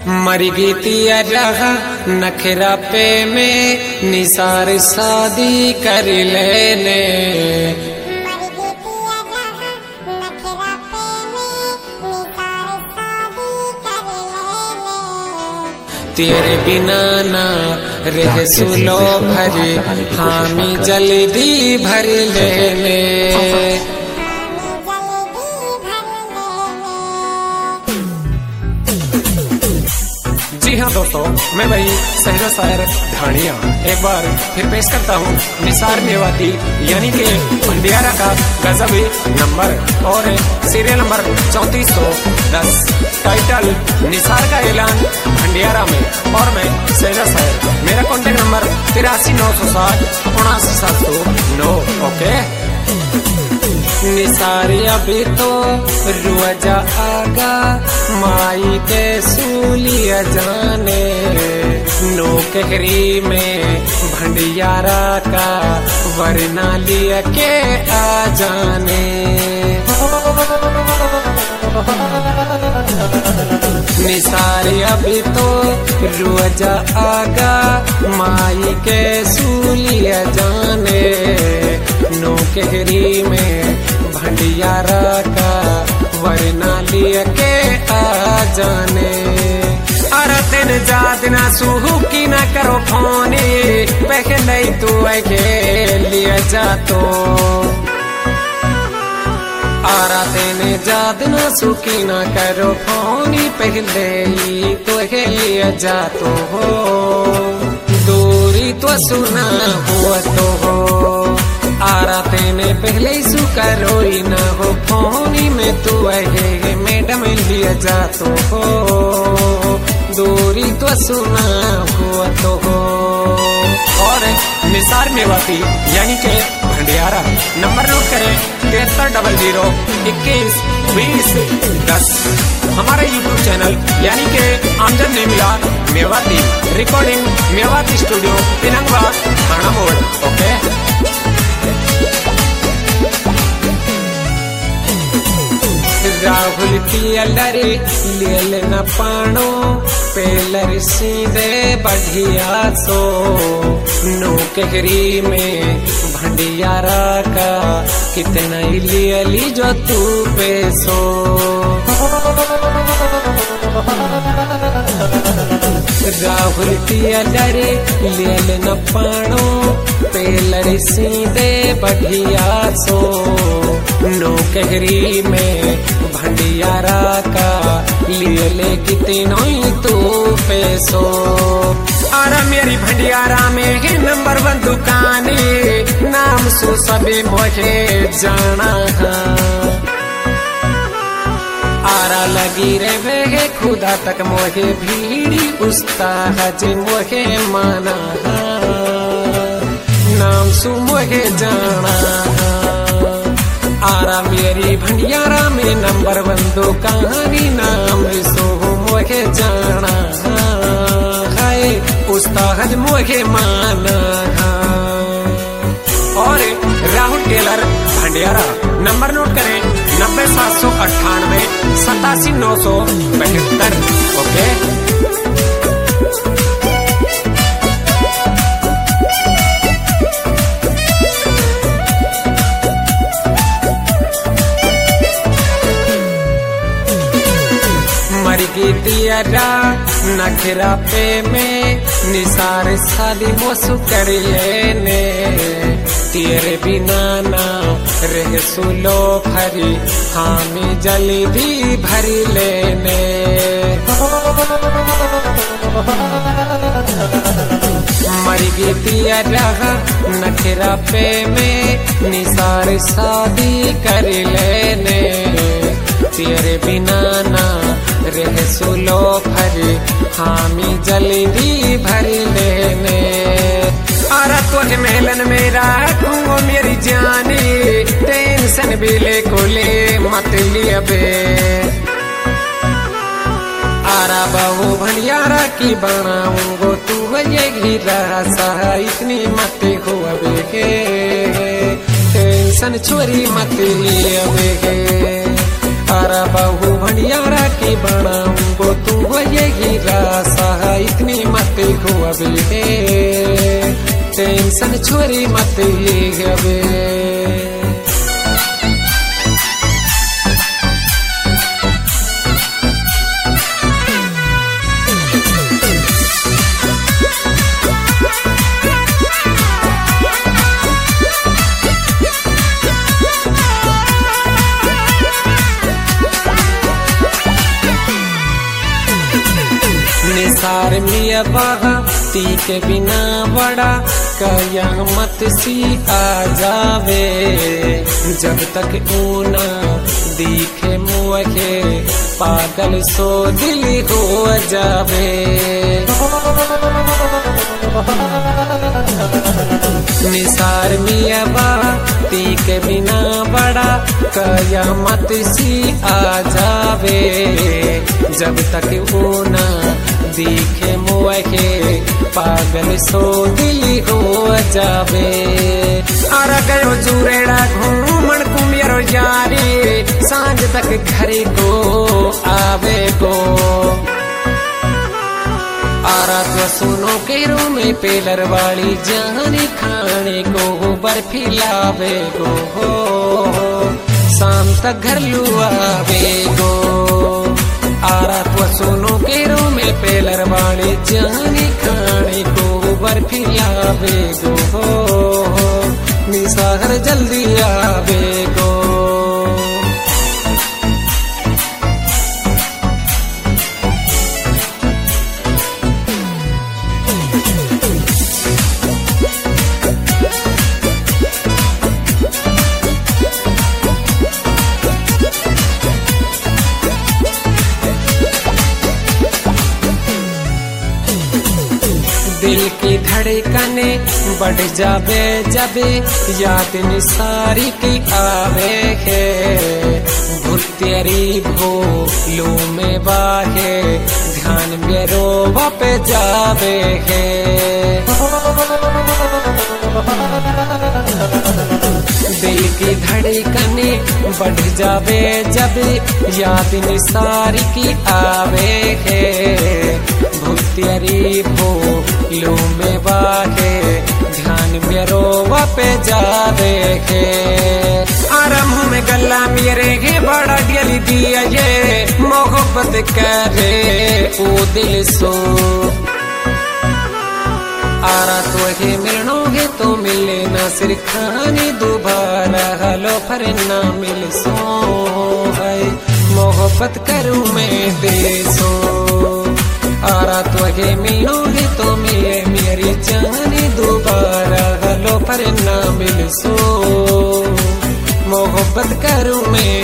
मरी गीतिया रहा नखरा पे में निसार शादी कर लेने। तेरे बिना ना रह सुलो भरे हामी जल्दी भर लेने। जी हाँ दोस्तों, मैं भाई सहजा शायर ढाणिया एक बार फिर पेश करता हूँ निसार मेवाती यानी के भंडियारा का गजबी नंबर और सीरियल नंबर 3410। टाइटल निसार का ऐलान भंडियारा में और मैं सहजा शायर। मेरा कॉन्टेक्ट नंबर 83 960 79 709। ओके निसारी अभी तो रुआजा आगा माई के सूलिया जाने। नौकरी में भंडियारा का वरना लिया के आ जाने। निसारी अभी तो रुआजा आगा माई के सूलिया जाने। नौकरी में भंडियारा का वरना लिया के आ जाने। अरे तेन जात ना सूहू की ना करो फोने पहले तू के लिया जा तो। आरा तेने जात ना सुखी ना करो फोनी पहले ही तो के लिया जा तो हो। दूरी तो सुना हुआ तो हो। आरा तेने पहले ही सुकरोई ना हो फोनी में तू है मैडम लिया जा तो हो। दूरी तो सुना हुआ तो हो। और निसार मेवाती यानी के भंडियारा नंबर नोट करें 7300 21 20 10। हमारे YouTube चैनल यानी के आमजन ने मिला मेवाती रिकॉर्डिंग मेवाती स्टूडियो तिनंगवा थाना मोड़। ओके राहुल की अलरे लेल न पाणो पेलर सीधे बढ़िया सो। नौकरी में भंडियारा का कितना लियली जो तू पैसो। राहुल की अलरे लेल न पाणो पेलर सीधे बढ़िया सो। नौकरी में भंडियारा का लिए ले कितनो तू पैसो। अरे मेरी भंडियारा में है नंबर 1 दुकाने नाम सो सभी मोहे जाना। आरा लगी रे वे खुदा तक मोहे भीड़ी उस्ताद मोहे माना। नाम सु मोहे जाना। आरा मेरी भंडियारा में नंबर 1 दुकानी नाम सो मोहे जाना है उस्ताद मोहे माना। और राहुल टेलर भंडियारा नंबर नोट करें 90 798 87 972। ओके गीतियारा नखरा पे में निसार शादी मोसु कर लेने। तेरे बिना ना रह सुलो भरी हामी जल्दी भर लेने। मरी गीतियारा नखरा पे में निसार शादी कर लेने। तेरे बिना ना रह सुलो भरे हामी जल्दी भर लेने। अरे तुझे मेलन में रखूंगा मेरी जाने। टेंशन भी ले को ले मत लिया बे। आरा बहु भंडियारा की बनाऊंगो तू ये घिरा सा इतनी मत हो अबे। टेंशन छोरी मत लिया बे। अरे बहु भंडियारा की बनाऊंगो तू यही रासा इतनी मत हो अबे टेंशन छोरी मत ले अबे निसार मिया बाहा ती के बिना बड़ा कयामत सी आ जावे जब तक ऊना दिखे मुझे पागल सो दिल हो जावे निसार मिया बाहा ती के बिना बड़ा कयामत सी आ जावे जब तक ऊना दिखे मुझे पागल सो दिल हो जावे अरे गयो जुरेड़ा घूमण कुमियर यारी सांझ तक घरे को आवे को आरा तो सुनो के रो में पेलर वाली जानी खाने को बर्फी लावे को शाम तक घर लुआवे को आरा तो सुनो के रो में पेलर वाली जानी खाने को बर्फी लावे को निसार जल्दी आवे को दिल की धड़कने बढ़ जावे जब याद निसारी की आवे है भूल तेरी भूलू में बाहे ध्यान मेरो पे जावे है दिल की धड़कने बढ़ जावे जब याद निसारी की आवे है भूल तेरी भूलू में बाहे ध्यान मेरो पे जावे है आराम में गला मेरे के बड़ा दिल दिया ये मोहब्बत करे ओ दिल सो आरा तो है मिलनोगे तो मिले ना सिर खानी दोबारा हलो पर ना मिल सो है मोहब्बत करूँ मैं देसो आरा तो है मिलोगे तो मिले मेरी जानी दोबारा हलो पर ना मिल सो मोहब्बत करूँ मैं